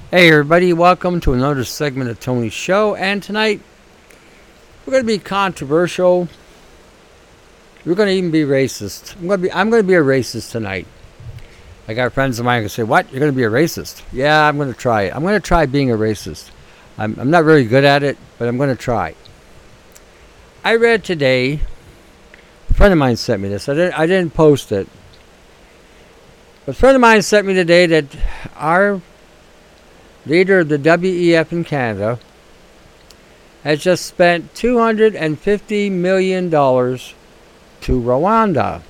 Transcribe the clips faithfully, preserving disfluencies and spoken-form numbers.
Hey everybody, welcome to another segment of Tony's Show. And tonight, we're going to be controversial. We're going to even be racist. I'm going to be, I'm going to be a racist tonight. I got friends of mine who say, what? You're going to be a racist? Yeah, I'm going to try it. I'm going to try being a racist. I'm, I'm not very good at it, but I'm going to try. I read today, a friend of mine sent me this. I didn't, I didn't post it. But a friend of mine sent me today that our leader of the W E F in Canada has just spent two hundred fifty million dollars to Rwanda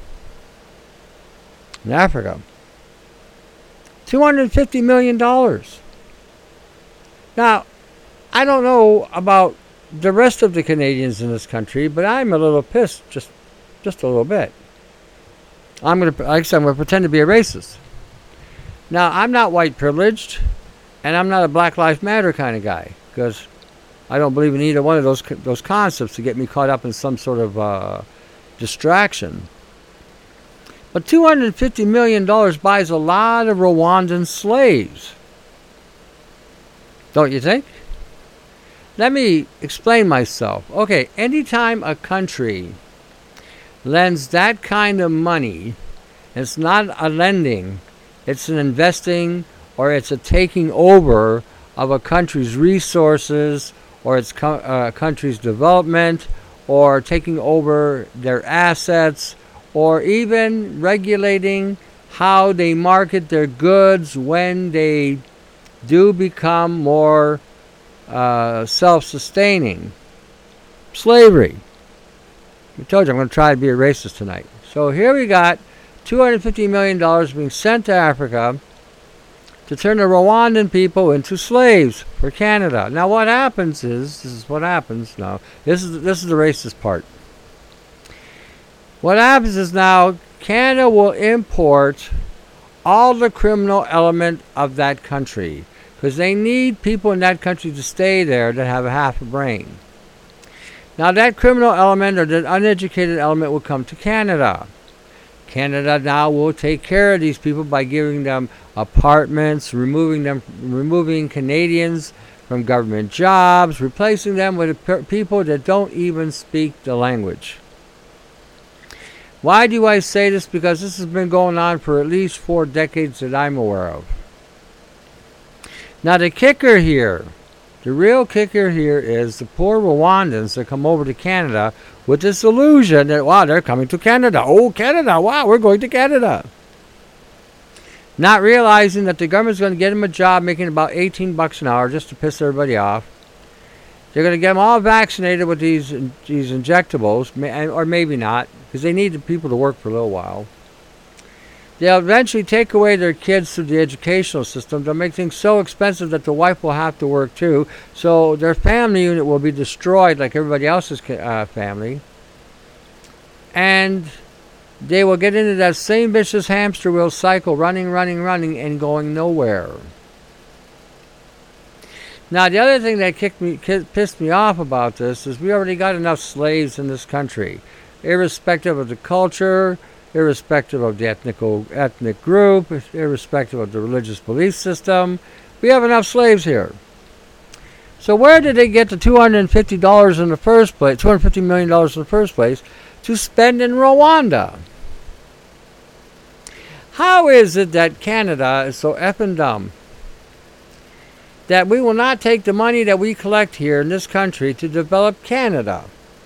in Africa. two hundred fifty million dollars. Now, I don't know about the rest of the Canadians in this country, but I'm a little pissed, just just a little bit. I'm going to, like I said, I'm going to pretend to be a racist. Now, I'm not white privileged. And I'm not a Black Lives Matter kind of guy, because I don't believe in either one of those those concepts to get me caught up in some sort of uh, distraction. But two hundred fifty million dollars buys a lot of Rwandan slaves. Don't you think? Let me explain myself. Okay, anytime a country lends that kind of money, it's not a lending, it's an investing, or it's a taking over of a country's resources, or its co- uh, country's development, or taking over their assets, or even regulating how they market their goods when they do become more uh, self-sustaining. Slavery. I told you I'm going to try to be a racist tonight. So here we got two hundred fifty million dollars being sent to Africa to turn the Rwandan people into slaves for Canada. Now what happens is, this is what happens now, this is, this is the racist part. What happens is now, Canada will import all the criminal element of that country, because they need people in that country to stay there that have a half a brain. Now that criminal element, or the uneducated element, will come to Canada. Canada now will take care of these people by giving them apartments, removing them, removing Canadians from government jobs, replacing them with people that don't even speak the language. Why do I say this? Because this has been going on for at least four decades that I'm aware of. Now the kicker here, the real kicker here is the poor Rwandans that come over to Canada with this illusion that, wow, they're coming to Canada. Oh, Canada, wow, we're going to Canada. Not realizing that the government's going to get them a job making about eighteen bucks an hour just to piss everybody off. They're going to get them all vaccinated with these these injectables, or maybe not, because they need the people to work for a little while. They'll eventually take away their kids through the educational system. They'll make things so expensive that the wife will have to work too. So their family unit will be destroyed like everybody else's uh, family. And they will get into that same vicious hamster wheel cycle, running, running, running, and going nowhere. Now, the other thing that kicked me, pissed me off about this is we already got enough slaves in this country, irrespective of the culture, irrespective of the ethnical, ethnic group, irrespective of the religious belief system. We have enough slaves here. So where did they get the two hundred fifty dollars in the first place, two hundred fifty million dollars in the first place, to spend in Rwanda? How is it that Canada is so effing dumb that we will not take the money that we collect here in this country to develop Canada?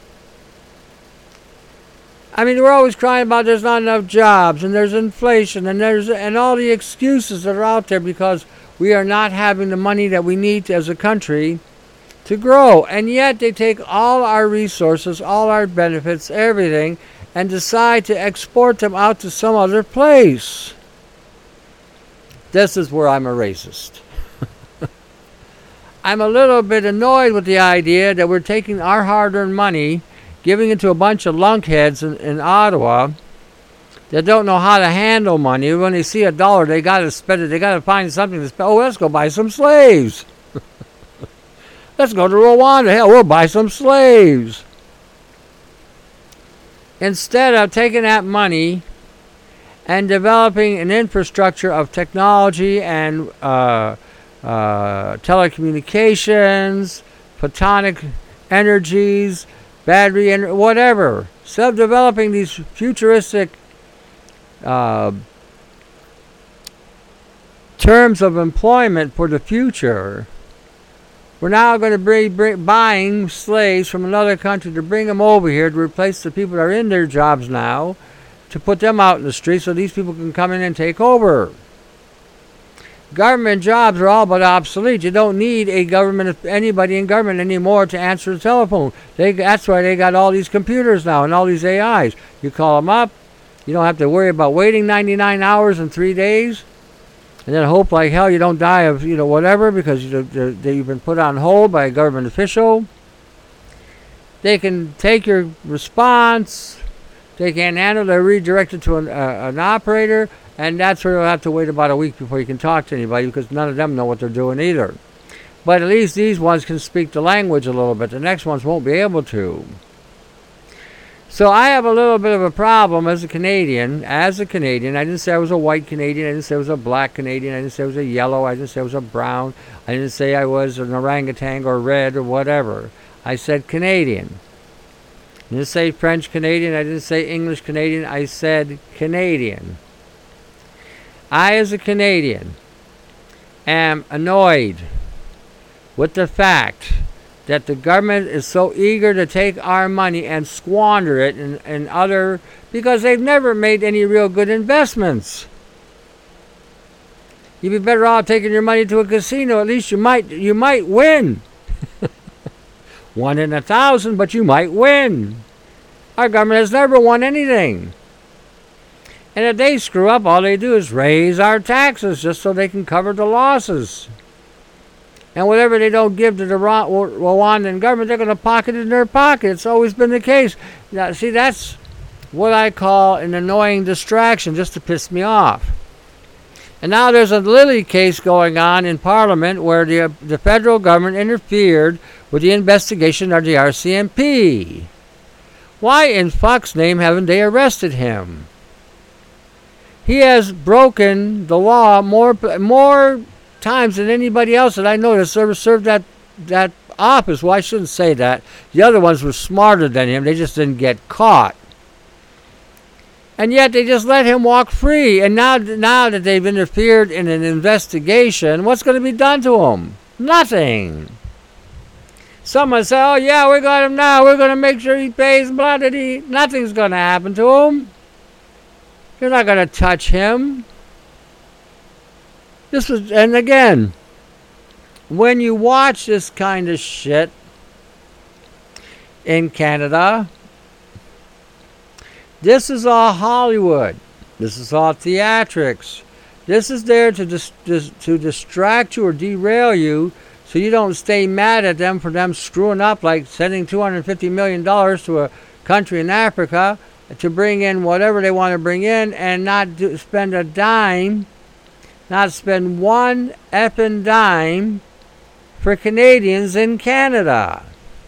I mean, we're always crying about there's not enough jobs, and there's inflation, and there's and all the excuses that are out there because we are not having the money that we need to, as a country to grow. And yet they take all our resources, all our benefits, everything, and decide to export them out to some other place. This is where I'm a racist. I'm a little bit annoyed with the idea that we're taking our hard-earned money, giving it to a bunch of lunkheads in, in Ottawa that don't know how to handle money. When they see a dollar, they got to spend it. They got to find something to spend. Oh, let's go buy some slaves. Let's go to Rwanda. Hell, we'll buy some slaves. Instead of taking that money and developing an infrastructure of technology and uh, uh, telecommunications, photonic energies, battery, and whatever. Self-developing these futuristic uh, terms of employment for the future. We're now going to be bring, buying slaves from another country to bring them over here to replace the people that are in their jobs now, to put them out in the street so these people can come in and take over. Government jobs are all but obsolete. You don't need a government, anybody in government anymore to answer the telephone. They, that's why they got all these computers now and all these A Is. You call them up. You don't have to worry about waiting ninety-nine hours and three days. And then hope like hell you don't die of, you know, whatever, because you, you've been put on hold by a government official. They can take your response. They can't handle it. They're redirected to an, uh, an operator. And that's where you'll have to wait about a week before you can talk to anybody, because none of them know what they're doing either. But at least these ones can speak the language a little bit. The next ones won't be able to. So I have a little bit of a problem as a Canadian. As a Canadian, I didn't say I was a white Canadian. I didn't say I was a black Canadian. I didn't say I was a yellow. I didn't say I was a brown. I didn't say I was an orangutan or red or whatever. I said Canadian. I didn't say French Canadian. I didn't say English Canadian. I said Canadian. I, as a Canadian, am annoyed with the fact that the government is so eager to take our money and squander it in, in other, because they've never made any real good investments. You'd be better off taking your money to a casino. At least you might you might win. One in a thousand, but you might win. Our government has never won anything. And if they screw up, all they do is raise our taxes just so they can cover the losses. And whatever they don't give to the Rwandan government, they're going to pocket it in their pocket. It's always been the case. Now, see, that's what I call an annoying distraction, just to piss me off. And now there's a Lilly case going on in Parliament where the, the federal government interfered with the investigation of the R C M P. Why in fuck's name haven't they arrested him? He has broken the law more more times than anybody else that I know that's ever served that that office. Well, I shouldn't say that. The other ones were smarter than him. They just didn't get caught. And yet they just let him walk free. And now, now that they've interfered in an investigation, what's going to be done to him? Nothing. Someone say, oh yeah, we got him now. We're going to make sure he pays blah, blah, blah. Nothing's going to happen to him. You're not going to touch him. This was, and again, when you watch this kind of shit in Canada, this is all Hollywood. This is all theatrics. This is there to dis- dis- to distract you or derail you so you don't stay mad at them for them screwing up, like sending two hundred fifty million dollars to a country in Africa to bring in whatever they want to bring in and not do, spend a dime, not spend one effing dime for Canadians in Canada.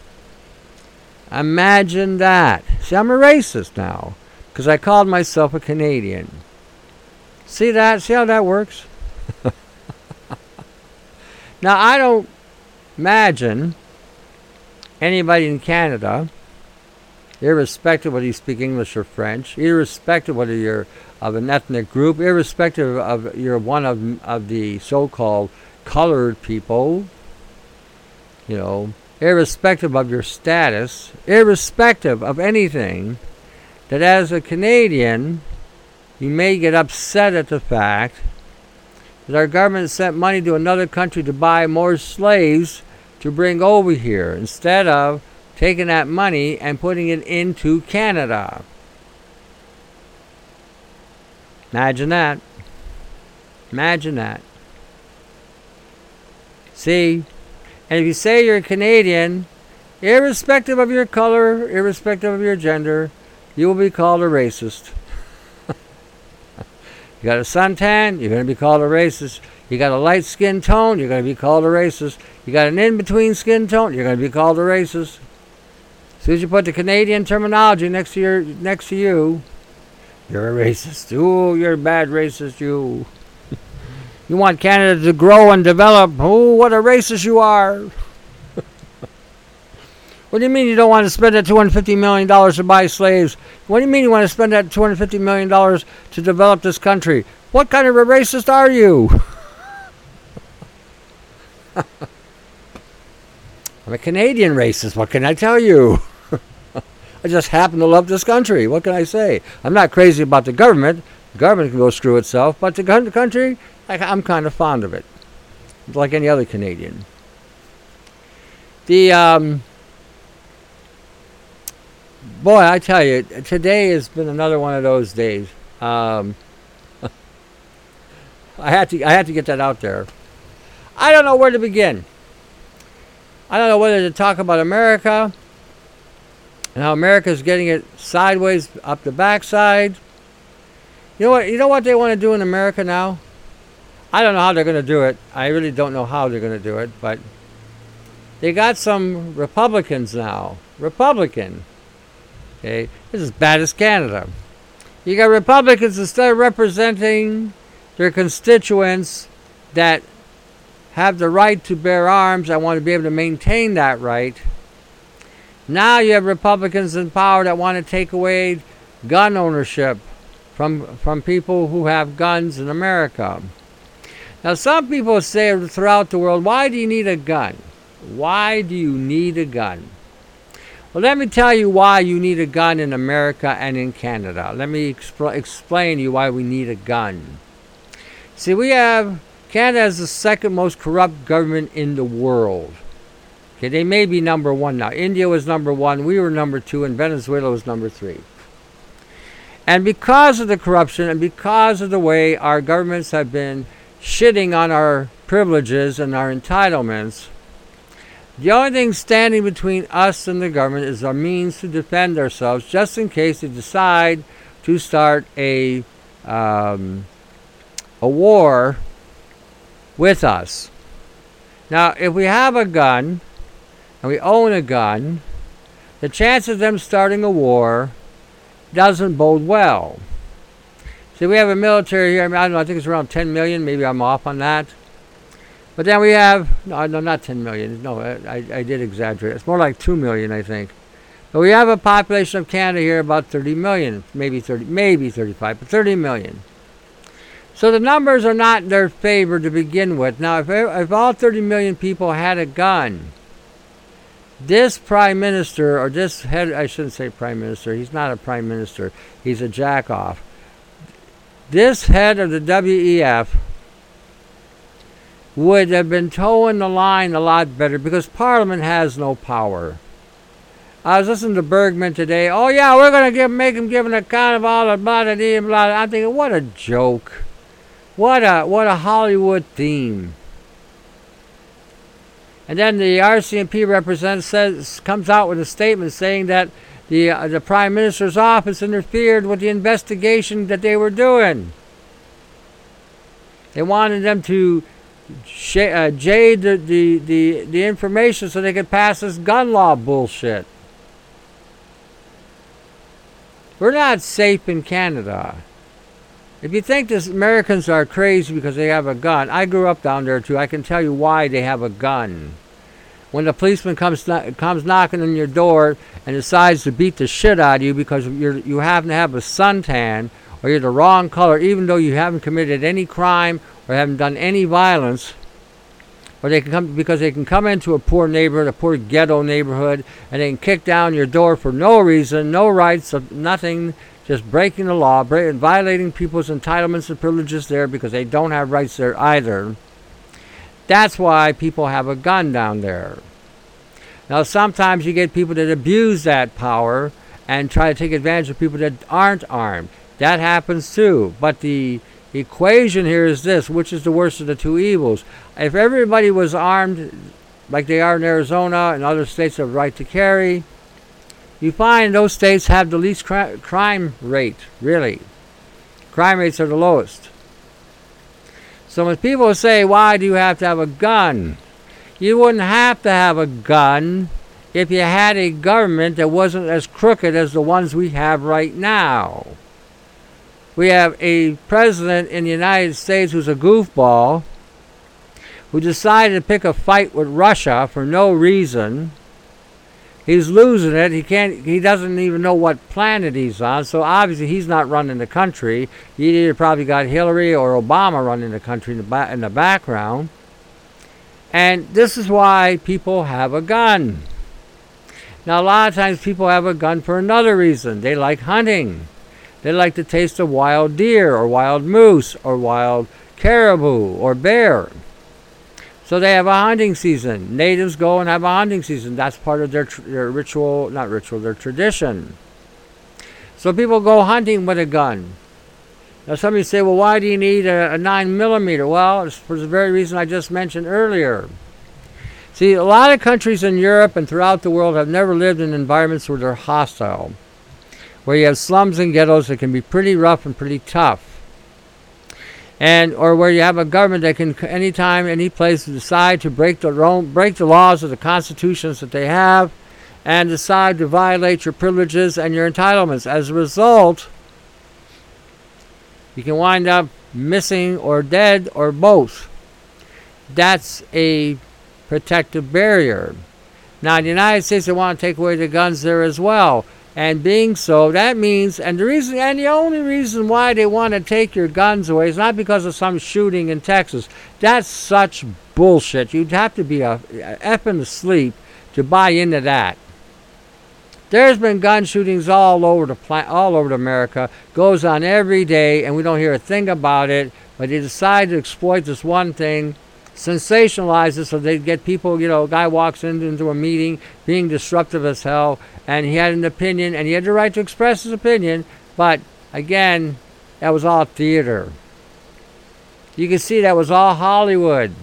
Imagine that. See, I'm a racist now because I called myself a Canadian. See that? See how that works? Now, I don't imagine anybody in Canada, irrespective of whether you speak English or French, irrespective of whether you're of an ethnic group, irrespective of you're one of of the so-called colored people, you know, irrespective of your status, irrespective of anything, that as a Canadian, you may get upset at the fact that our government sent money to another country to buy more slaves to bring over here, instead of taking that money and putting it into Canada. Imagine that. Imagine that. See? And if you say you're a Canadian, irrespective of your color, irrespective of your gender, you will be called a racist. You got a suntan, you're going to be called a racist. You got a light skin tone, you're going to be called a racist. You got an in-between skin tone, you're going to be called a racist. As soon as you put the Canadian terminology next to your next to you, you're a racist. Ooh, you're a bad racist, you. You want Canada to grow and develop. Oh, what a racist you are. What do you mean you don't want to spend that two hundred fifty million dollars to buy slaves? What do you mean you want to spend that two hundred fifty million dollars to develop this country? What kind of a racist are you? I'm a Canadian racist. What can I tell you? I just happen to love this country. What can I say? I'm not crazy about the government. The government can go screw itself. But the country, I'm kind of fond of it. Like any other Canadian. The... um... Boy, I tell you, today has been another one of those days. Um, I had to, I had to get that out there. I don't know where to begin. I don't know whether to talk about America and how America is getting it sideways up the backside. You know what? You know what they want to do in America now? I don't know how they're going to do it. I really don't know how they're going to do it, but they got some Republicans now. Republican. Okay, this is as bad as Canada. You got Republicans, instead of representing their constituents that have the right to bear arms, I want to be able to maintain that right. Now you have Republicans in power that want to take away gun ownership from from people who have guns in America. Now some people say throughout the world, why do you need a gun? Why do you need a gun? Well, let me tell you why you need a gun in America and in Canada. Let me expl- explain to you why we need a gun. See, we have... Canada is the second most corrupt government in the world. Okay, they may be number one now. India was number one, we were number two, and Venezuela was number three. And because of the corruption and because of the way our governments have been shitting on our privileges and our entitlements, the only thing standing between us and the government is our means to defend ourselves, just in case they decide to start a um, a war with us. Now, if we have a gun and we own a gun, the chance of them starting a war doesn't bode well. See, we have a military here. I mean, I don't know. I think it's around ten million. Maybe I'm off on that. But then we have, no, no, not ten million. No, I, I did exaggerate. It's more like two million, I think. But we have a population of Canada here about thirty million, maybe thirty, maybe thirty-five, but thirty million. So the numbers are not in their favor to begin with. Now, if, if all thirty million people had a gun, this prime minister, or this head, I shouldn't say prime minister, he's not a prime minister, he's a jack-off. This head of the W E F would have been towing the line a lot better because Parliament has no power. I was listening to Bergman today. Oh yeah, we're going to give make him give an account of all the blah blah blah blah. I'm thinking, what a joke. What a what a Hollywood theme. And then the R C M P representative says comes out with a statement saying that the uh, the Prime Minister's office interfered with the investigation that they were doing. They wanted them to sh- uh, jade the, the, the, the information so they could pass this gun law bullshit. We're not safe in Canada. If you think this Americans are crazy because they have a gun, I grew up down there too. I can tell you why they have a gun. When the policeman comes comes knocking on your door and decides to beat the shit out of you because you're, you happen to have a suntan or you're the wrong color, even though you haven't committed any crime or haven't done any violence, or they can come because they can come into a poor neighborhood, a poor ghetto neighborhood, and they can kick down your door for no reason, no rights, of nothing, just breaking the law, break, violating people's entitlements and privileges there because they don't have rights there either. That's why people have a gun down there. Now, sometimes you get people that abuse that power and try to take advantage of people that aren't armed. That happens too. But the equation here is this: which is the worst of the two evils? If everybody was armed like they are in Arizona and other states have right to carry, you find those states have the least cri- crime rate, really. Crime rates are the lowest. So when people say, why do you have to have a gun? You wouldn't have to have a gun if you had a government that wasn't as crooked as the ones we have right now. We have a president in the United States who's a goofball, who decided to pick a fight with Russia for no reason. He's losing it. He can't. He doesn't even know what planet he's on. So obviously he's not running the country. He either probably got Hillary or Obama running the country in the, ba- in the background. And this is why people have a gun. Now, a lot of times people have a gun for another reason. They like hunting. They like to taste of wild deer or wild moose or wild caribou or bear. So they have a hunting season. Natives go and have a hunting season. That's part of their, tr- their ritual, not ritual, their tradition. So people go hunting with a gun. Now somebody say, well, why do you need a, a nine millimeter? Well, it's for the very reason I just mentioned earlier. See, a lot of countries in Europe and throughout the world have never lived in environments where they're hostile, where you have slums and ghettos that can be pretty rough and pretty tough. And or where you have a government that can anytime, any place decide to break the break the laws of the constitutions that they have, and decide to violate your privileges and your entitlements. As a result, you can wind up missing or dead or both. That's a protective barrier. Now, in the United States, they want to take away the guns there as well. And being so, that means, and the reason, and the only reason why they want to take your guns away is not because of some shooting in Texas. That's such bullshit. You'd have to be a, a effing asleep to buy into that. There's been gun shootings all over the pla- all over America. Goes on every day, and we don't hear a thing about it. But they decide to exploit this one thing, sensationalize it so they get people, you know, a guy walks in, into a meeting being disruptive as hell, and he had an opinion, and he had the right to express his opinion, but again, that was all theater. You can see that was all Hollywood.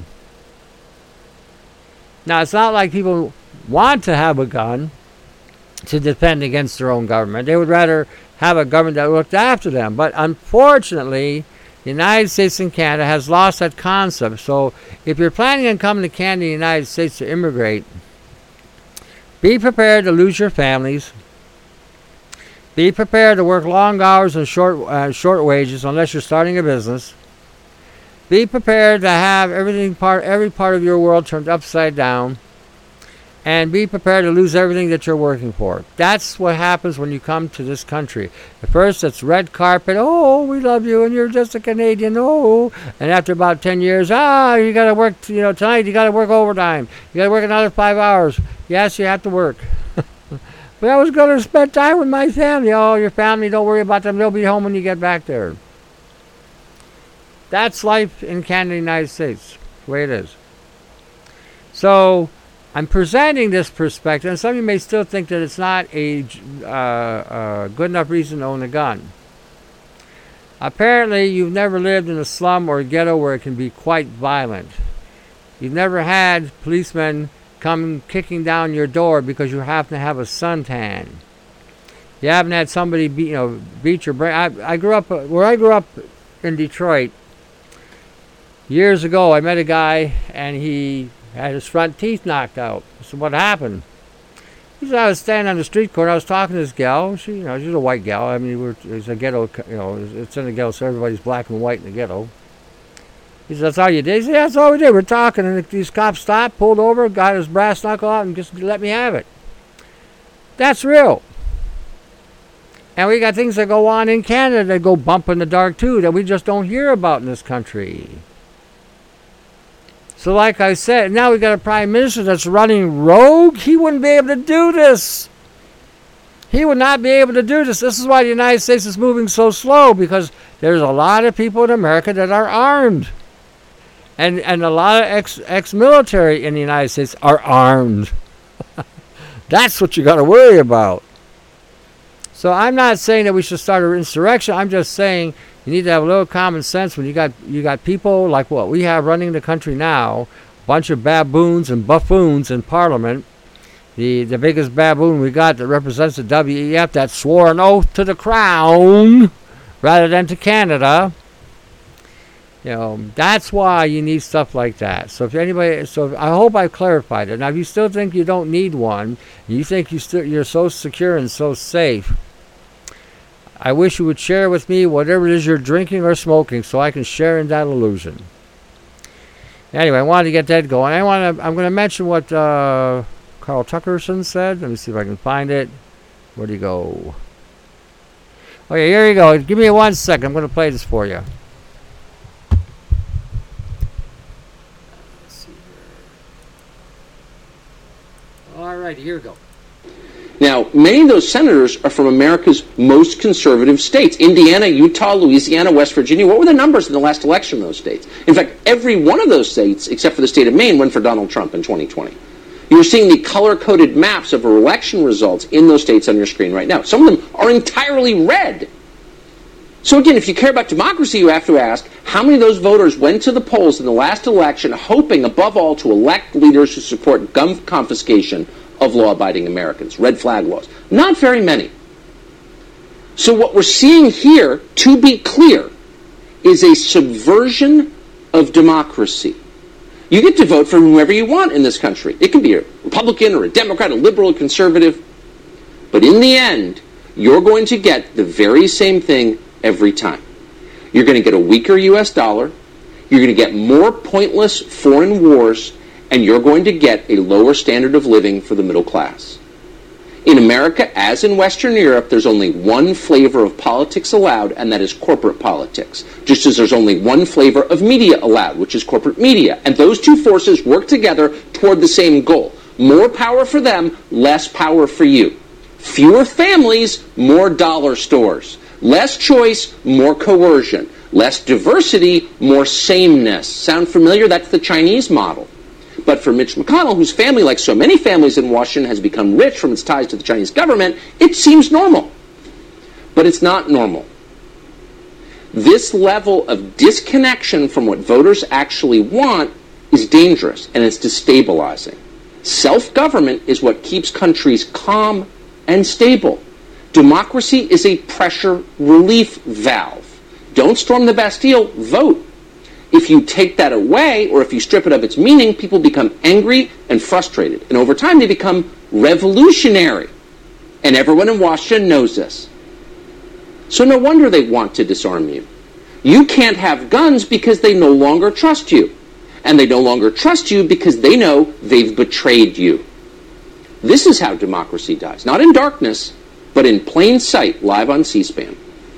Now, it's not like people want to have a gun to defend against their own government. They would rather have a government that looked after them, but unfortunately, the United States and Canada has lost that concept. So if you're planning on coming to Canada and the United States to immigrate, be prepared to lose your families. Be prepared to work long hours and short uh, short wages unless you're starting a business. Be prepared to have everything part every part of your world turned upside down. And be prepared to lose everything that you're working for. That's what happens when you come to this country. At first, it's red carpet. Oh, we love you, and you're just a Canadian. Oh, and after about ten years, ah, you got to work. You know, tonight you got to work overtime. You got to work another five hours. Yes, you have to work. But I was going to spend time with my family. Oh, your family, don't worry about them. They'll be home when you get back there. That's life in Canada and the United States. The way it is. So I'm presenting this perspective, and some of you may still think that it's not a uh, uh, good enough reason to own a gun. Apparently, you've never lived in a slum or a ghetto where it can be quite violent. You've never had policemen come kicking down your door because you happen to have a suntan. You haven't had somebody beat, you know, beat your brain. I, I grew up, where I grew up in Detroit, years ago, I met a guy, and he had his front teeth knocked out. I said, what happened? He said, I was standing on the street corner. I was talking to this gal. She, you know, she's a white gal. I mean, we're, it's a ghetto, you know, it's in the ghetto, so everybody's black and white in the ghetto. He said, that's all you did? He said, yeah, that's all we did. We're talking, and these cops stopped, pulled over, got his brass knuckle out, and just let me have it. That's real. And we got things that go on in Canada that go bump in the dark, too, that we just don't hear about in this country. So like I said, now we got a prime minister that's running rogue. He wouldn't be able to do this. He would not be able to do this. This is why the United States is moving so slow, because there's a lot of people in America that are armed. And and a lot of ex, ex-military in the United States are armed. That's what you got to worry about. So I'm not saying that we should start an insurrection. I'm just saying you need to have a little common sense when you got you got people like what we have running the country now, a bunch of baboons and buffoons in Parliament. The the biggest baboon we got that represents the W E F that swore an oath to the Crown rather than to Canada. You know, that's why you need stuff like that. So if anybody, so I hope I've clarified it. Now, if you still think you don't need one, you think you still you're so secure and so safe, I wish you would share with me whatever it is you're drinking or smoking so I can share in that illusion. Anyway, I wanted to get that going. I want to. I'm going to mention what uh, Carl Tuckerson said. Let me see if I can find it. Where'd he go? Okay, here you go. Give me one second. I'm going to play this for you. Let's see here. All right, here we go. Now, many of those senators are from America's most conservative states. Indiana, Utah, Louisiana, West Virginia. What were the numbers in the last election in those states? In fact, every one of those states, except for the state of Maine, went for Donald Trump in twenty twenty. You're seeing the color-coded maps of election results in those states on your screen right now. Some of them are entirely red. So again, if you care about democracy, you have to ask, how many of those voters went to the polls in the last election hoping, above all, to elect leaders who support gun confiscation of law-abiding Americans, red flag laws? Not very many. So what we're seeing here, to be clear, is a subversion of democracy. You get to vote for whoever you want in this country. It can be a Republican or a Democrat, a liberal or conservative. But in the end, you're going to get the very same thing every time. You're going to get a weaker U S dollar. You're going to get more pointless foreign wars. And you're going to get a lower standard of living for the middle class. In America, as in Western Europe, there's only one flavor of politics allowed, and that is corporate politics. Just as there's only one flavor of media allowed, which is corporate media. And those two forces work together toward the same goal. More power for them, less power for you. Fewer families, more dollar stores. Less choice, more coercion. Less diversity, more sameness. Sound familiar? That's the Chinese model. But for Mitch McConnell, whose family, like so many families in Washington, has become rich from its ties to the Chinese government, it seems normal. But it's not normal. This level of disconnection from what voters actually want is dangerous, and it's destabilizing. Self-government is what keeps countries calm and stable. Democracy is a pressure relief valve. Don't storm the Bastille, vote. If you take that away, or if you strip it of its meaning, people become angry and frustrated. And over time, they become revolutionary. And everyone in Washington knows this. So no wonder they want to disarm you. You can't have guns because they no longer trust you. And they no longer trust you because they know they've betrayed you. This is how democracy dies. Not in darkness, but in plain sight, live on C-SPAN.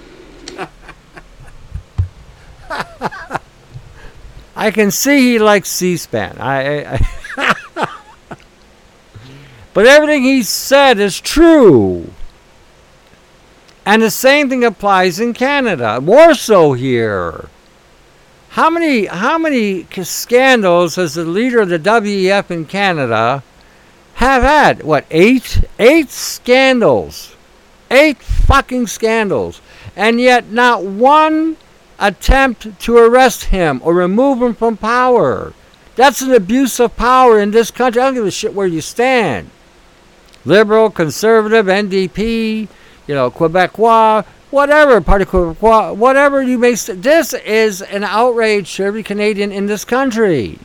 I can see he likes C-SPAN. I, I, I but everything he said is true. And the same thing applies in Canada. More so here. How many how many scandals has the leader of the W E F in Canada have had? What, eight? Eight scandals. Eight fucking scandals. And yet not one attempt to arrest him or remove him from power. That's an abuse of power in this country. I don't give a shit where you stand. Liberal, conservative, N D P, you know, Quebecois, whatever, Parti Quebecois, whatever you may say. This is an outrage to every Canadian in this country.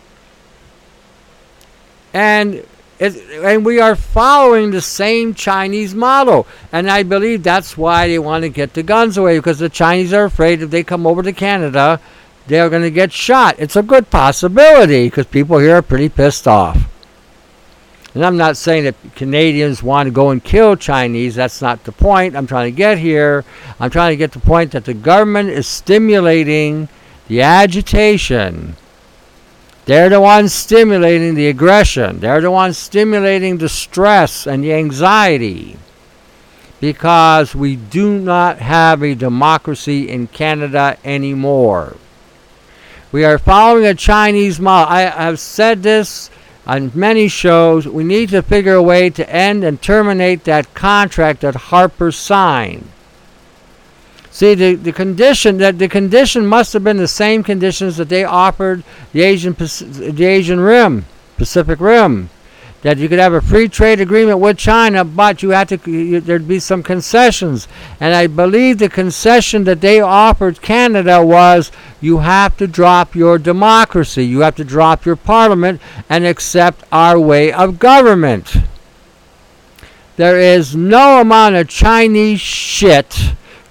And it, and we are following the same Chinese model. And I believe that's why they want to get the guns away, because the Chinese are afraid if they come over to Canada, they're going to get shot. It's a good possibility because people here are pretty pissed off. And I'm not saying that Canadians want to go and kill Chinese. That's not the point I'm trying to get here. I'm trying to get the point that the government is stimulating the agitation. They're the ones stimulating the aggression. They're the ones stimulating the stress and the anxiety. Because we do not have a democracy in Canada anymore. We are following a Chinese model. I have said this on many shows. We need to figure a way to end and terminate that contract that Harper signed. See, the, the condition that the condition must have been the same conditions that they offered the Asian the Asian Rim, Pacific Rim, that you could have a free trade agreement with China, but you had to you, there'd be some concessions. And I believe the concession that they offered Canada was you have to drop your democracy, you have to drop your parliament and accept our way of government. There is no amount of Chinese shit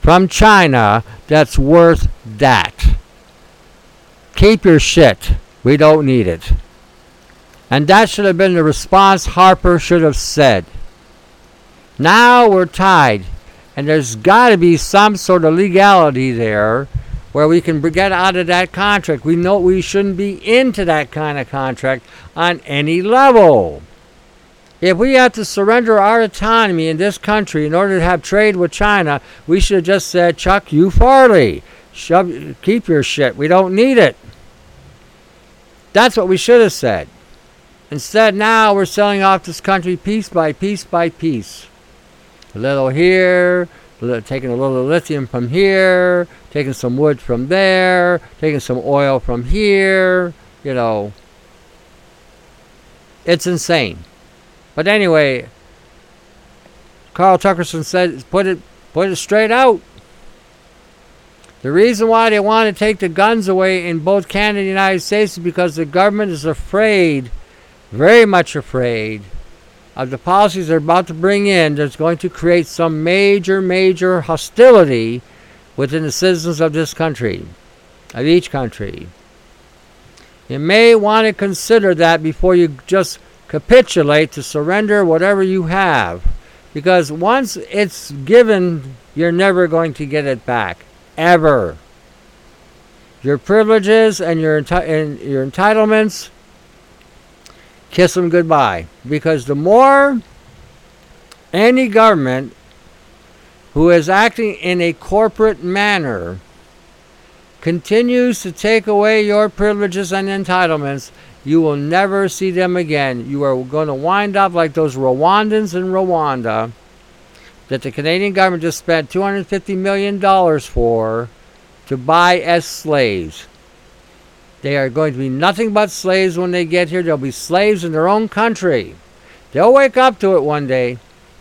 from China that's worth that. Keep your shit. We don't need it. And that should have been the response Harper should have said. Now we're tied. And there's got to be some sort of legality there where we can get out of that contract. We know we shouldn't be into that kind of contract on any level. If we have to surrender our autonomy in this country in order to have trade with China, we should have just said, Chuck you Farley, shove, keep your shit. We don't need it. That's what we should have said. Instead, now we're selling off this country piece by piece by piece. A little here, a little, taking a little lithium from here, taking some wood from there, taking some oil from here, you know. It's insane. But anyway, Carl Tuckerson said, put it, put it straight out. The reason why they want to take the guns away in both Canada and the United States is because the government is afraid, very much afraid, of the policies they're about to bring in that's going to create some major, major hostility within the citizens of this country, of each country. You may want to consider that before you just capitulate to surrender whatever you have. Because once it's given, you're never going to get it back. Ever. Your privileges and your, enti- and your entitlements, kiss them goodbye. Because the more any government who is acting in a corporate manner continues to take away your privileges and entitlements, you will never see them again. You are going to wind up like those Rwandans in Rwanda that the Canadian government just spent two hundred fifty million dollars for to buy as slaves. They are going to be nothing but slaves when they get here. They'll be slaves in their own country. They'll wake up to it one day,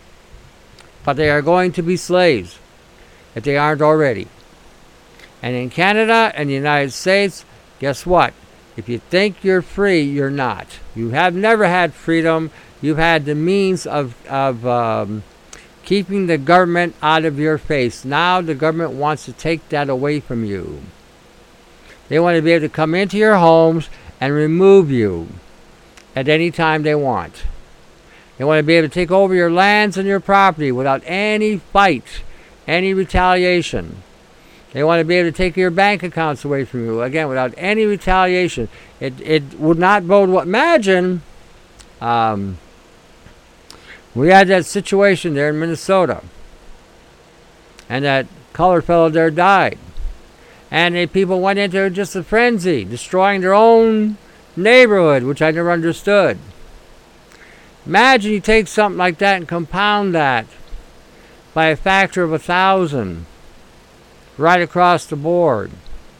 but they are going to be slaves if they aren't already. And in Canada and the United States, guess what? If you think you're free, you're not. You have never had freedom. You've had the means of, of um, keeping the government out of your face. Now the government wants to take that away from you. They want to be able to come into your homes and remove you at any time they want. They want to be able to take over your lands and your property without any fight, any retaliation. They want to be able to take your bank accounts away from you, again, without any retaliation. It it would not bode well. Imagine um, we had that situation there in Minnesota, and that colored fellow there died. And the people went into just a frenzy, destroying their own neighborhood, which I never understood. Imagine you take something like that and compound that by a factor of a thousand. Right across the board.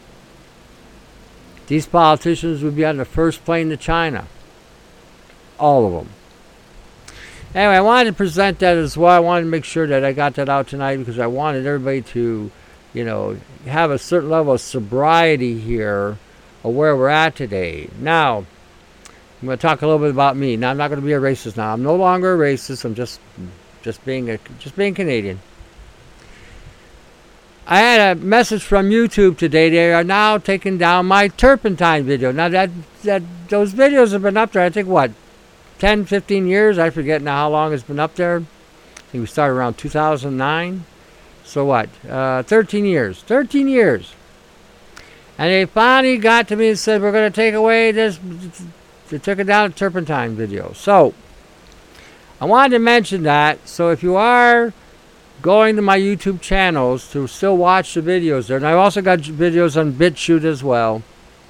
These politicians would be on the first plane to China. All of them. Anyway, I wanted to present that as well. I wanted to make sure that I got that out tonight because I wanted everybody to, you know, have a certain level of sobriety here of where we're at today. Now, I'm going to talk a little bit about me. Now, I'm not going to be a racist now. I'm no longer a racist. I'm just, just being a, just being Canadian. I had a message from YouTube today. They are now taking down my turpentine video. Now that that those videos have been up there, I think what, ten, fifteen years? I forget now how long it's been up there. I think we started around two thousand nine. So what? Uh, thirteen years. thirteen years. And they finally got to me and said, we're going to take away this. They took it down, a turpentine video. So I wanted to mention that. So if you are going to my YouTube channels to still watch the videos there, and I've also got videos on BitChute as well,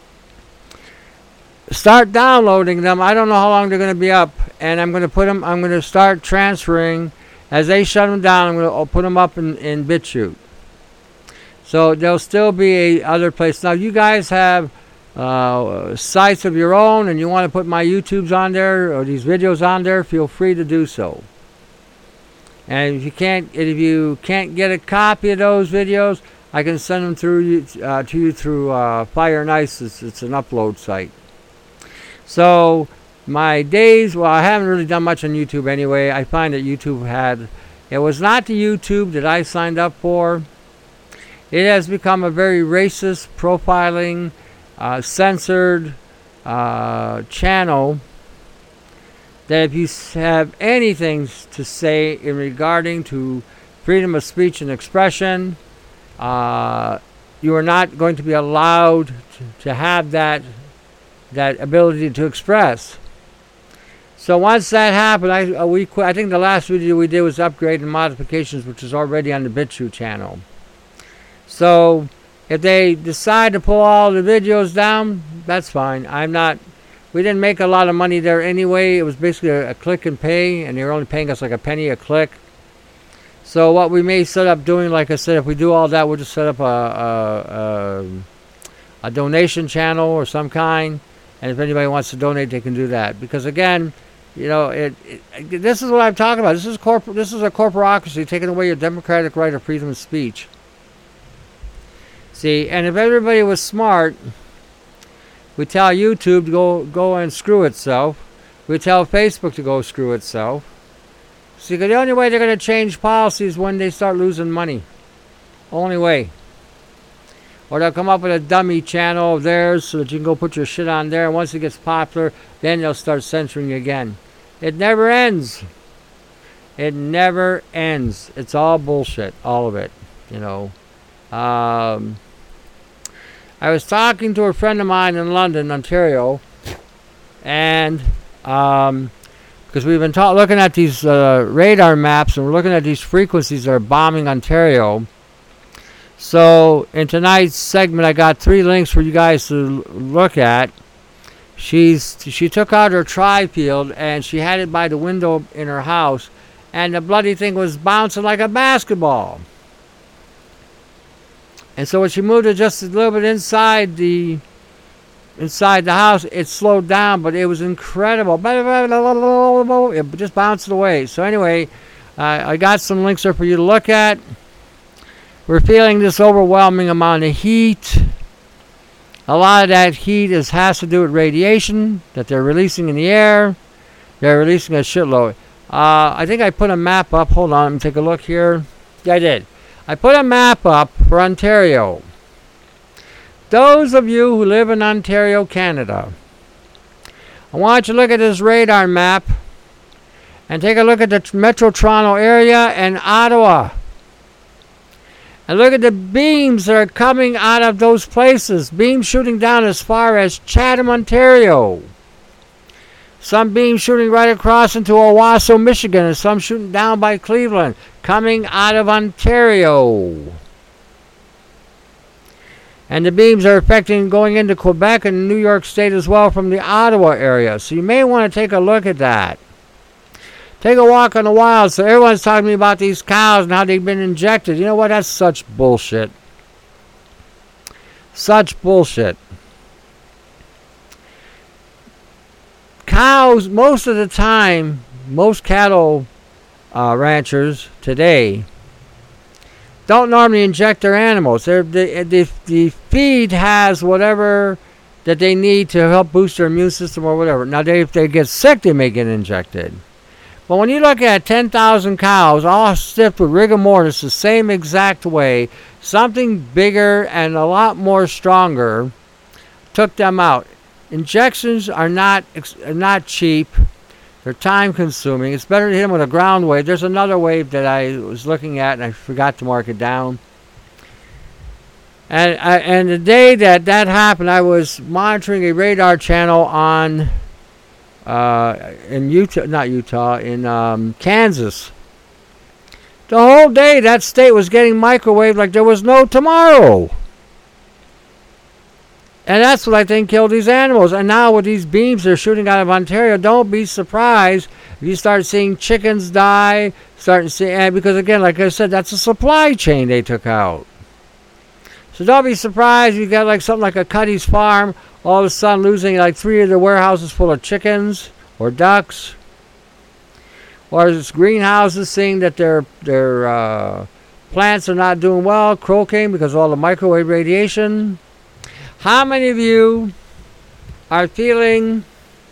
start downloading them. I don't know how long they're going to be up, and I'm going to put them, I'm going to start transferring as they shut them down. I'm going to put them up in, in BitChute, so there'll still be a other place. Now you guys have uh, sites of your own and you want to put my YouTubes on there or these videos on there, feel free to do so. And if you can't, if you can't get a copy of those videos, I can send them through uh, to you through uh, Fire and Ice. It's, it's an upload site. So my days, well, I haven't really done much on YouTube anyway. I find that YouTube had, it was not the YouTube that I signed up for. It has become a very racist, profiling, uh, censored uh, channel that if you have anything to say in regarding to freedom of speech and expression, uh, you are not going to be allowed to, to have that that ability to express. So once that happened, I uh, we qu- I think the last video we did was upgrade and modifications, which is already on the BitChute channel. So if they decide to pull all the videos down, that's fine. I'm not. We didn't make a lot of money there anyway. It was basically a, a click and pay, and they were only paying us like a penny a click. So what we may set up doing, like I said, if we do all that, we'll just set up a a, a, a donation channel or some kind, and if anybody wants to donate, they can do that. Because again, you know, it, it this is what I'm talking about. This is corporate. This is a corporocracy taking away your democratic right of freedom of speech. See, and if everybody was smart, we tell YouTube to go go and screw itself. We tell Facebook to go screw itself. See, the only way they're going to change policy is when they start losing money. Only way. Or they'll come up with a dummy channel of theirs so that you can go put your shit on there. And once it gets popular, then they'll start censoring again. It never ends. It never ends. It's all bullshit. All of it. You know. Um... I was talking to a friend of mine in London, Ontario, and um, because we've been ta- looking at these uh, radar maps and we're looking at these frequencies that are bombing Ontario. So in tonight's segment, I got three links for you guys to l- look at. She's she took out her tri-field and she had it by the window in her house, and the bloody thing was bouncing like a basketball. And so when she moved it just a little bit inside the inside the house, it slowed down, but it was incredible. It just bounced away. So anyway, uh, I got some links there for you to look at. We're feeling this overwhelming amount of heat. A lot of that heat is, has to do with radiation that they're releasing in the air. They're releasing a shitload. Uh, I think I put a map up. Hold on, let me take a look here. Yeah, I did. I put a map up for Ontario. Those of you who live in Ontario, Canada, I want you to look at this radar map and take a look at the Metro Toronto area and Ottawa. And look at the beams that are coming out of those places. Beams shooting down as far as Chatham, Ontario. Some beams shooting right across into Owasso, Michigan, and some shooting down by Cleveland, coming out of Ontario. And the beams are affecting going into Quebec and New York State as well from the Ottawa area. So you may want to take a look at that. Take a walk on the wild. So everyone's talking to me about these cows and how they've been injected. You know what? That's such bullshit. Such bullshit. Cows, most of the time, most cattle uh, ranchers today don't normally inject their animals. They're, the, the, the feed has whatever that they need to help boost their immune system or whatever. Now, they, if they get sick, they may get injected. But when you look at ten thousand cows, all stiffed with rigor mortis the same exact way, something bigger and a lot more stronger took them out. Injections are not are not cheap. They're time consuming. It's better to hit them with a ground wave. There's another wave that I was looking at and I forgot to mark it down. And I, and the day that that happened, I was monitoring a radar channel on uh, in Utah, not Utah, in um, Kansas. The whole day that state was getting microwaved like there was no tomorrow. And that's what I think killed these animals. And now with these beams they're shooting out of Ontario, don't be surprised if you start seeing chickens die, starting to see, and because again, like I said, that's a supply chain they took out. So don't be surprised if you got like something like a Cuddy's Farm, all of a sudden losing like three of their warehouses full of chickens or ducks. Or this greenhouses seeing that their their uh, plants are not doing well, croaking because of all the microwave radiation. How many of you are feeling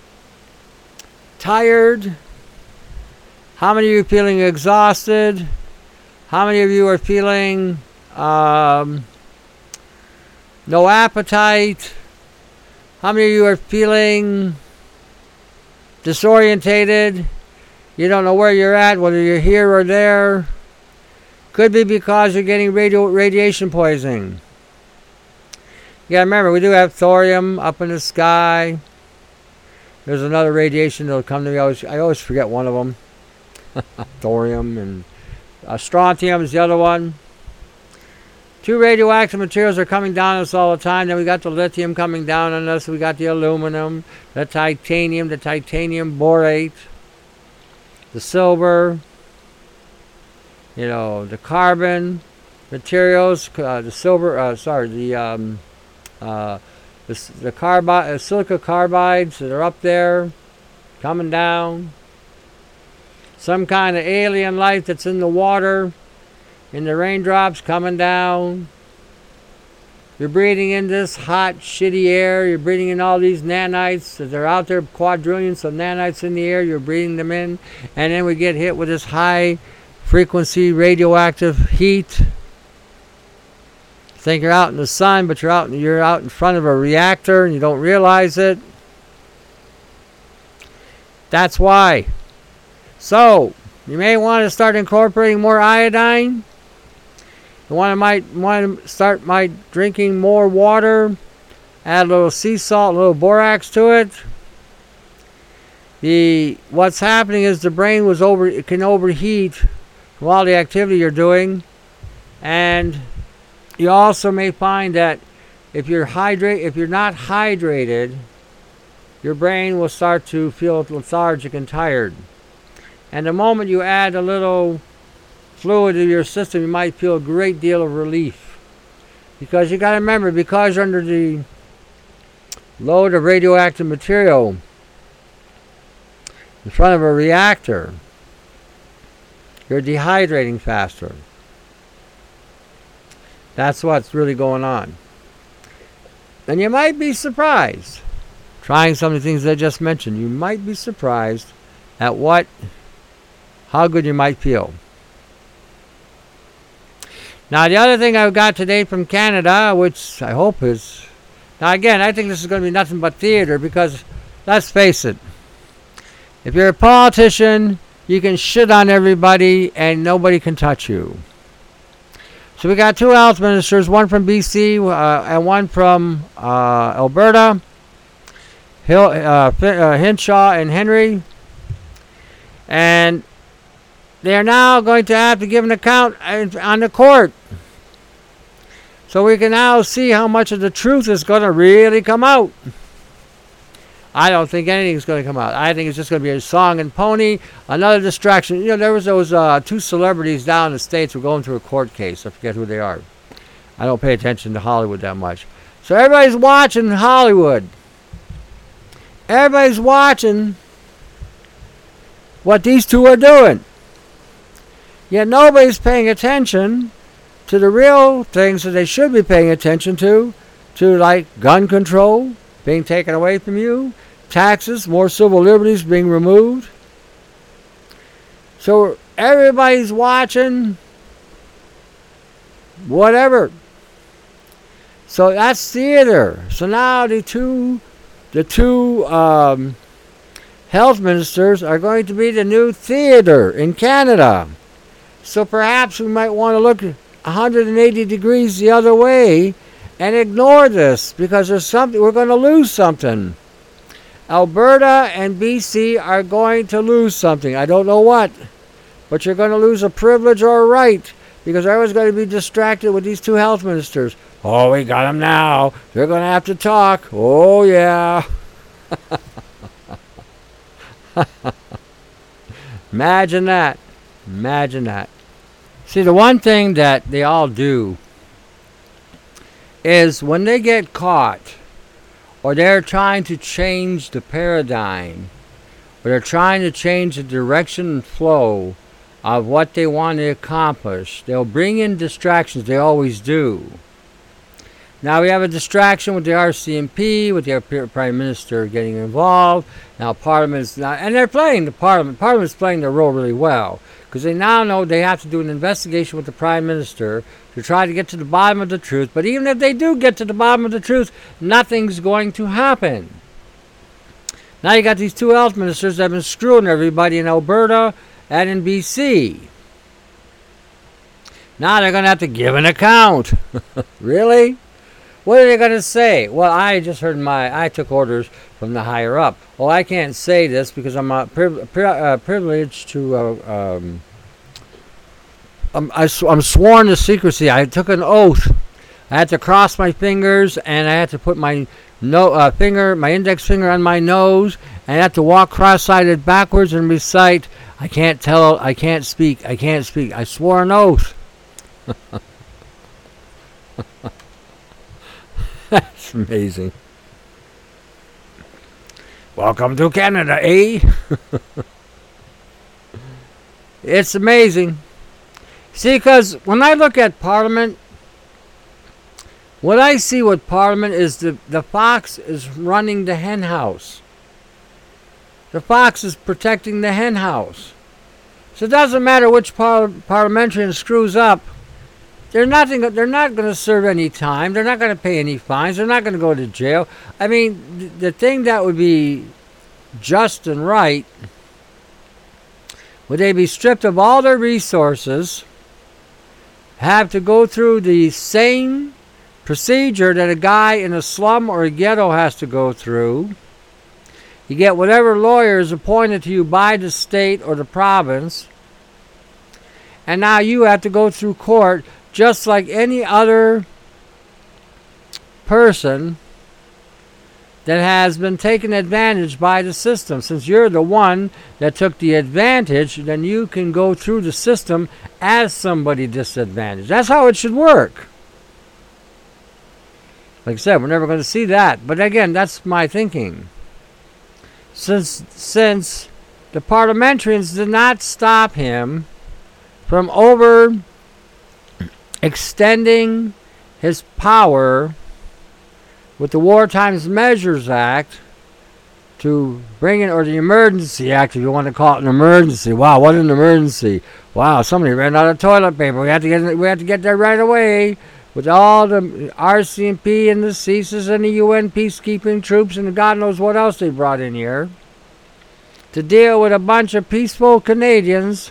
tired? How many of you are feeling exhausted? How many of you are feeling Um, no appetite. How many of you are feeling disorientated? You don't know where you're at, whether you're here or there. Could be because you're getting radio, radiation poisoning. You gotta remember, we do have thorium up in the sky. There's another radiation that'll come to me. I always, I always forget one of them. Thorium and uh, strontium is the other one. Two radioactive materials are coming down on us all the time. Then we got the lithium coming down on us. We got the aluminum, the titanium, the titanium borate, the silver, you know, the carbon materials, uh, the silver, uh, sorry, the um, uh, the, the carbide, uh, silica carbides that are up there, coming down. Some kind of alien life that's in the water, in the raindrops, coming down. You're breathing in this hot, shitty air. You're breathing in all these nanites. They're out there, quadrillions of nanites in the air. You're breathing them in. And then we get hit with this high frequency radioactive heat. Think you're out in the sun, but you're out you're out in front of a reactor and you don't realize it. That's why. So, you may want to start incorporating more iodine. You want to might want to start my drinking more water. Add a little sea salt, a little borax to it. The what's happening is the brain was over it can overheat from all the activity you're doing, and you also may find that if you're hydrate if you're not hydrated, your brain will start to feel lethargic and tired. And the moment you add a little fluid to your system, you might feel a great deal of relief. Because you got to remember, because you're under the load of radioactive material in front of a reactor, you're dehydrating faster. That's what's really going on. And you might be surprised, trying some of the things I just mentioned, you might be surprised at what, how good you might feel. Now, the other thing I've got today from Canada, which I hope is... Now, again, I think this is going to be nothing but theater because, let's face it, if you're a politician, you can shit on everybody and nobody can touch you. So we got two health ministers, one from B C uh, and one from uh, Alberta, Hill, uh, uh, Hinshaw and Henry. And they are now going to have to give an account on the court. So we can now see how much of the truth is going to really come out. I don't think anything's going to come out. I think it's just going to be a song and pony, another distraction. You know, there was those uh, two celebrities down in the States who were going through a court case. I forget who they are. I don't pay attention to Hollywood that much. So everybody's watching Hollywood. Everybody's watching what these two are doing. Yet nobody's paying attention to the real things that they should be paying attention to, to like gun control being taken away from you, taxes, more civil liberties being removed. So everybody's watching whatever. So that's theater. So now the two, the two um, health ministers are going to be the new theater in Canada. So perhaps we might want to look one hundred eighty degrees the other way and ignore this because there's something we're going to lose something. Alberta and B C are going to lose something. I don't know what, but you're going to lose a privilege or a right because everyone's going to be distracted with these two health ministers. Oh, we got them now. They're going to have to talk. Oh, yeah. Imagine that. Imagine that. See, the one thing that they all do is when they get caught or they're trying to change the paradigm or they're trying to change the direction and flow of what they want to accomplish, they'll bring in distractions. They always do. Now we have a distraction with the R C M P, with the Prime Minister getting involved. Now Parliament is not, and they're playing the Parliament. Parliament is playing their role really well because they now know they have to do an investigation with the Prime Minister to try to get to the bottom of the truth. But even if they do get to the bottom of the truth, nothing's going to happen. Now you got these two health ministers that have been screwing everybody in Alberta and in B C. Now they're going to have to give an account. Really? What are they going to say? Well, I just heard my, I took orders from the higher up. Well, I can't say this because I'm uh, priv- pri- uh, privileged to, uh, um, I'm, I sw- I'm sworn to secrecy. I took an oath. I had to cross my fingers and I had to put my no uh, finger, my index finger on my nose, and I had to walk cross-sided backwards and recite, I can't tell, I can't speak, I can't speak. I swore an oath. That's amazing. Welcome to Canada, eh? It's amazing. See, because when I look at Parliament, what I see with Parliament is the, the fox is running the hen house. The fox is protecting the hen house. So it doesn't matter which par- parliamentarian screws up. They're nothing. They're not going to serve any time. They're not going to pay any fines. They're not going to go to jail. I mean, th- the thing that would be just and right would they be stripped of all their resources, have to go through the same procedure that a guy in a slum or a ghetto has to go through. You get whatever lawyer is appointed to you by the state or the province, and now you have to go through court just like any other person that has been taken advantage by the system. Since you're the one that took the advantage, then you can go through the system as somebody disadvantaged. That's how it should work. Like I said, we're never going to see that. But again, that's my thinking. Since, since the parliamentarians did not stop him from over extending his power with the War Times Measures Act to bring in, or the Emergency Act, if you want to call it an emergency. Wow, what an emergency. Wow, somebody ran out of toilet paper. We have to get, we have to get there right away with all the R C M P and the C I S S and the U N peacekeeping troops and God knows what else they brought in here to deal with a bunch of peaceful Canadians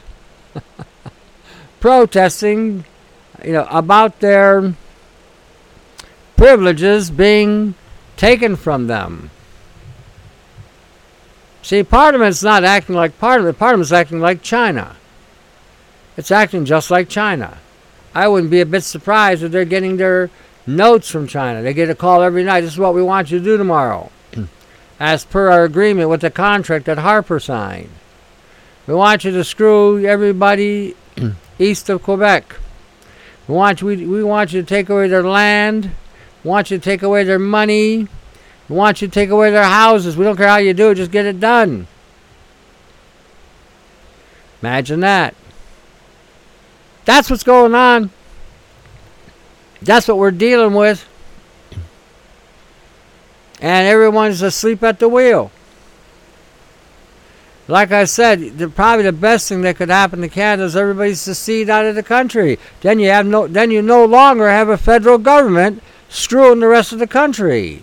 protesting, you know, about their privileges being taken from them. See, Parliament's not acting like Parliament. Parliament's acting like China. It's acting just like China. I wouldn't be a bit surprised if they're getting their notes from China. They get a call every night. This is what we want you to do tomorrow. As per our agreement with the contract that Harper signed. We want you to screw everybody east of Quebec. We want you, we, we want you to take away their land. We want you to take away their money. We want you to take away their houses. We don't care how you do it. Just get it done. Imagine that. That's what's going on. That's what we're dealing with. And everyone's asleep at the wheel. Like I said, the, probably the best thing that could happen to Canada is everybody secede out of the country. Then you have no, then you no longer have a federal government screwing the rest of the country.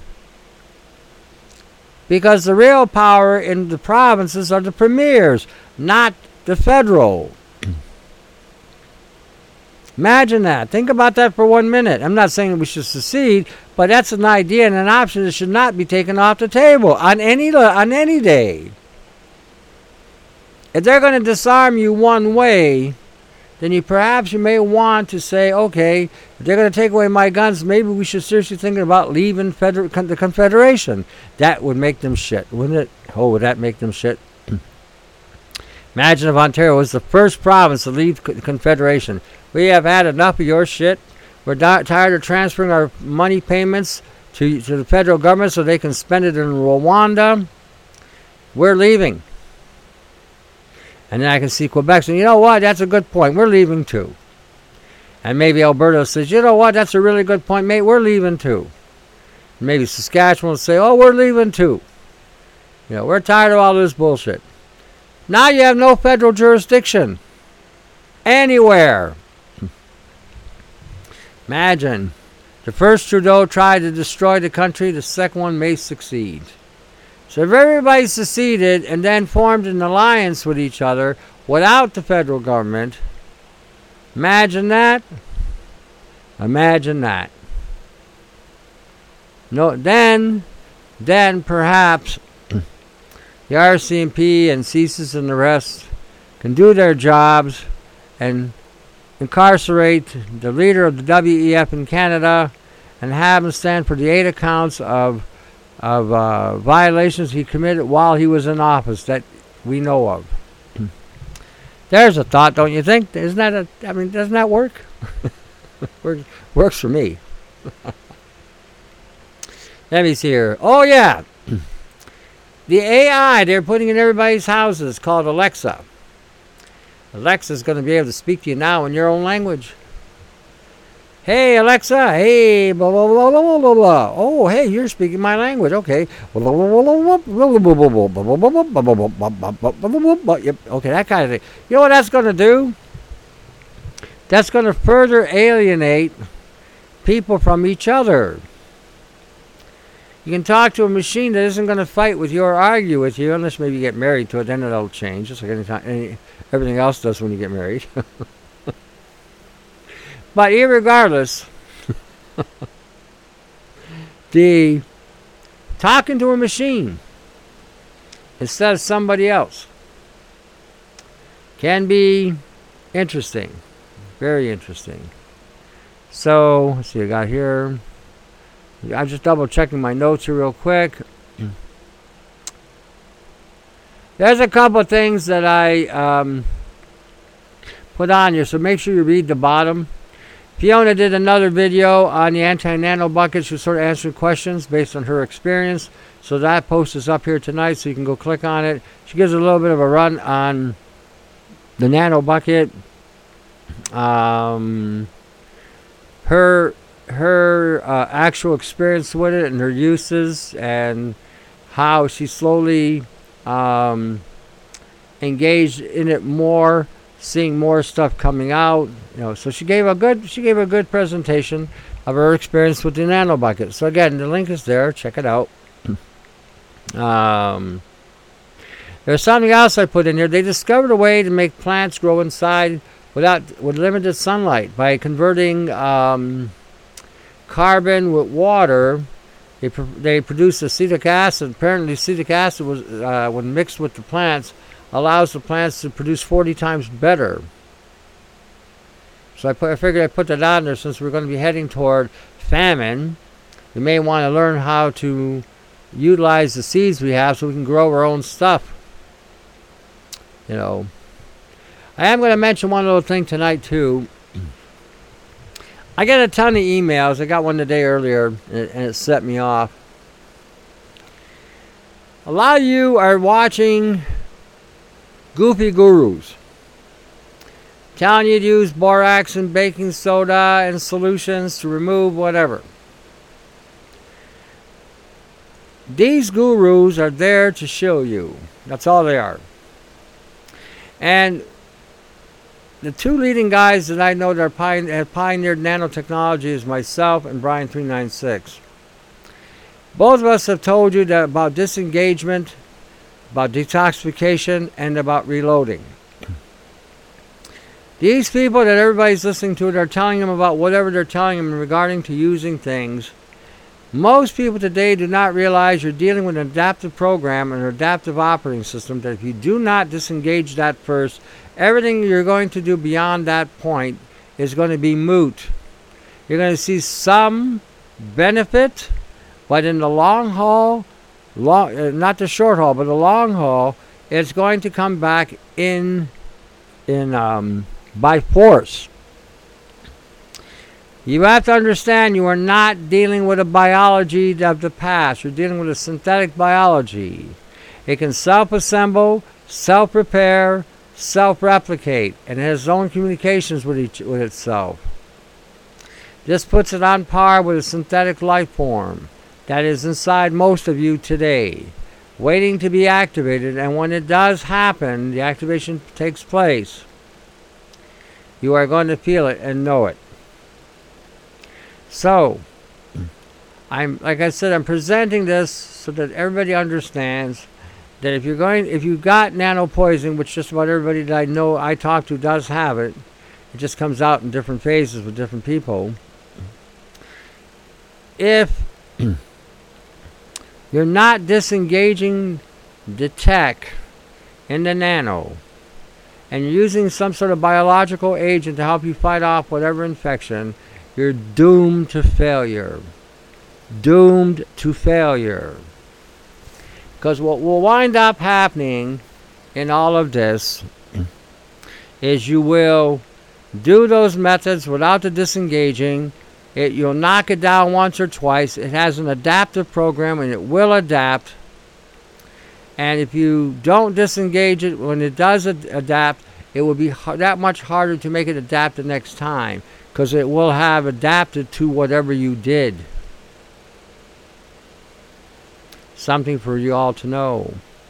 Because the real power in the provinces are the premiers, not the federal. Imagine that. Think about that for one minute. I'm not saying we should secede, but that's an idea and an option that should not be taken off the table on any on any day. If they're going to disarm you one way, then you perhaps you may want to say, okay, if they're going to take away my guns, maybe we should seriously think about leaving feder- the Confederation. That would make them shit, wouldn't it? Oh, would that make them shit? Imagine if Ontario was the first province to leave the Confederation. We have had enough of your shit. We're di- tired of transferring our money payments to, to the federal government so they can spend it in Rwanda. We're leaving. And then I can see Quebec saying, you know what, that's a good point. We're leaving too. And maybe Alberta says, you know what, that's a really good point, mate, we're leaving too. Maybe Saskatchewan will say, oh, we're leaving too. You know, we're tired of all this bullshit. Now you have no federal jurisdiction anywhere. Imagine, the first Trudeau tried to destroy the country, the second one may succeed. So if everybody seceded and then formed an alliance with each other without the federal government, imagine that. Imagine that. No, then, then perhaps the R C M P and CSIS and the rest can do their jobs and incarcerate the leader of the W E F in Canada and have him stand for the eight accounts of of uh, violations he committed while he was in office that we know of. There's a thought, don't you think? Isn't that a? I mean, doesn't that work? works, works for me. Let me see here. Oh yeah, the A I they're putting in everybody's houses called Alexa. Alexa's going to be able to speak to you now in your own language. Hey, Alexa. Hey, blah, blah, blah, blah, blah, blah. Oh, hey, you're speaking my language. Okay. Yep. Okay, that kind of thing. You know what that's going to do? That's going to further alienate people from each other. You can talk to a machine that isn't going to fight with you or argue with you, unless maybe you get married to it. Then it'll change, just like anytime, any, everything else does when you get married. But irregardless, the talking to a machine instead of somebody else can be interesting, very interesting. So let's see, I got here. I'm just double checking my notes here real quick. There's a couple of things that I um, put on here, so make sure you read the bottom. Fiona did another video on the anti-nano bucket. She was sort of answering questions based on her experience. So that post is up here tonight, so you can go click on it. She gives a little bit of a run on the nano bucket. Um, her her uh, actual experience with it and her uses and how she slowly um, engaged in it more, seeing more stuff coming out. You know, so she gave a good she gave a good presentation of her experience with the nano bucket. So again, the link is there. Check it out. Um, there's something else I put in here. They discovered a way to make plants grow inside without with limited sunlight by converting um, carbon with water. They pr- they produce acetic acid. Apparently, acetic acid was uh, when mixed with the plants allows the plants to produce forty times better. So I, put, I figured I'd put that on there since we're going to be heading toward famine. We may want to learn how to utilize the seeds we have so we can grow our own stuff. You know, I am going to mention one little thing tonight too. I get a ton of emails. I got one today earlier, and it, and it set me off. A lot of you are watching goofy gurus telling you to use borax and baking soda and solutions to remove whatever. These gurus are there to show you. That's all they are. And the two leading guys that I know that are pioneer, have pioneered nanotechnology is myself and Brian three ninety-six. Both of us have told you that about disengagement, about detoxification, and about reloading. These people that everybody's listening to, they're telling them about whatever they're telling them regarding to using things. Most people today do not realize you're dealing with an adaptive program, an adaptive operating system, that if you do not disengage that first, everything you're going to do beyond that point is going to be moot. You're going to see some benefit, but in the long haul, long, uh, not the short haul, but the long haul, it's going to come back in, in um, by force. You have to understand you are not dealing with a biology of the past. You're dealing with a synthetic biology. It can self-assemble, self-repair, self-replicate, and it has its own communications with each with itself. This puts it on par with a synthetic life form that is inside most of you today, waiting to be activated, and when it does happen, the activation takes place, you are going to feel it and know it. So, I'm like I said, I'm presenting this so that everybody understands that if you're going, if you got nanopoisoning, which just about everybody that I know I talk to does have it, it just comes out in different phases with different people. If you're not disengaging the tech in the nano, and you're using some sort of biological agent to help you fight off whatever infection, you're doomed to failure. Doomed to failure. Because what will wind up happening in all of this is you will do those methods without the disengaging. It, you'll knock it down once or twice. It has an adaptive program and it will adapt. And if you don't disengage it when it does ad- adapt, it will be ha- that much harder to make it adapt the next time, because it will have adapted to whatever you did. Something for you all to know.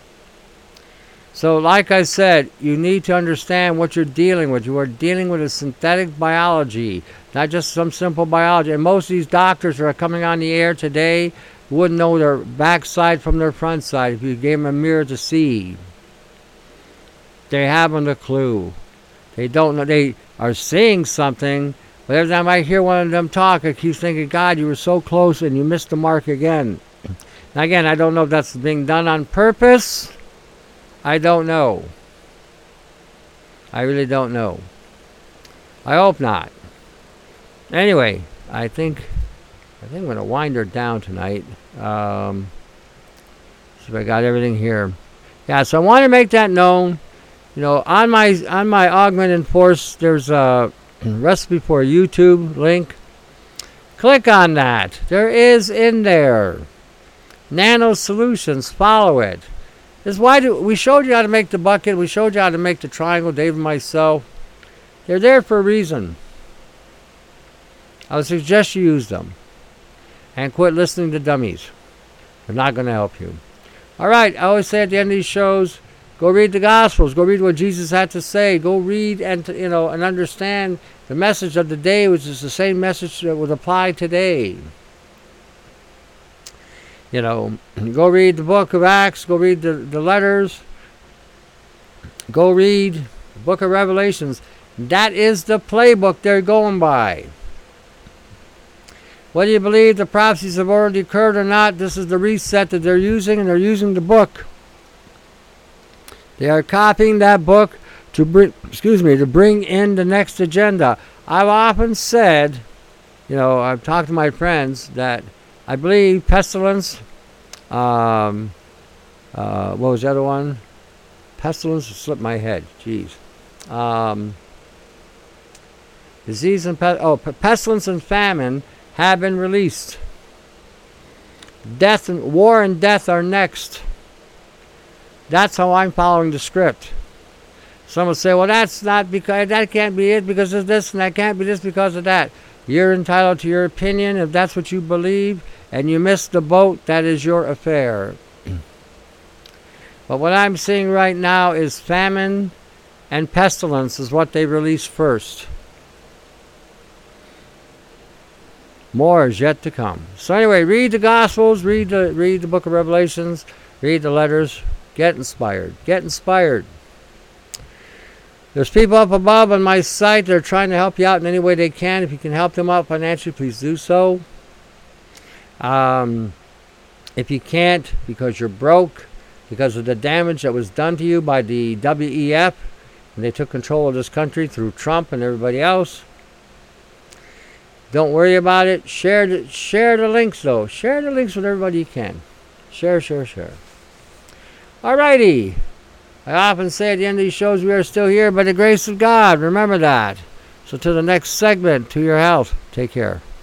So like I said, you need to understand what you're dealing with. You are dealing with a synthetic biology, not just some simple biology. And most of these doctors that are coming on the air today wouldn't know their backside from their front side if you gave them a mirror to see. They haven't a clue. They don't know. They are seeing something, but every time I hear one of them talk, I keep thinking, God, you were so close and you missed the mark again. Now again, I don't know if that's being done on purpose. I don't know. I really don't know. I hope not. Anyway, I think I think I'm going to wind her down tonight. Um, so if I got everything here. Yeah, so I want to make that known. You know, on my on my Augmented Force, there's a recipe for a YouTube link. Click on that. There is in there. Nano Solutions. Follow it. This is why do, we showed you how to make the bucket. We showed you how to make the triangle, Dave and myself. They're there for a reason. I would suggest you use them. And quit listening to dummies. They're not going to help you. All right, I always say at the end of these shows, go read the Gospels. Go read what Jesus had to say. Go read and, you know, and understand the message of the day, which is the same message that would apply today. You know, go read the book of Acts. Go read the, the letters. Go read the book of Revelations. That is the playbook they're going by. Whether you believe the prophecies have already occurred or not, this is the reset that they're using, and they're using the book. They are copying that book to bring, excuse me, to bring in the next agenda. I've often said, you know, I've talked to my friends that I believe pestilence, um, uh, what was the other one? Pestilence slipped my head. Jeez. Um, disease and pe- oh, pestilence and famine have been released. Death and war and death are next. That's how I'm following the script. Some will say, well, that's not because that can't be it because of this, and that can't be this because of that. You're entitled to your opinion if that's what you believe, and you missed the boat, that is your affair. But what I'm seeing right now is famine and pestilence is what they release first. More is yet to come. So anyway, read the Gospels, read the read the book of Revelations, read the letters, get inspired. Get inspired. There's people up above on my site that are trying to help you out in any way they can. If you can help them out financially, please do so. Um, if you can't, because you're broke, because of the damage that was done to you by the W E F, and they took control of this country through Trump and everybody else, don't worry about it. Share the, share the links, though. Share the links with everybody you can. Share, share, share. Alrighty. I often say at the end of these shows, we are still here by the grace of God. Remember that. So to the next segment, to your health. Take care.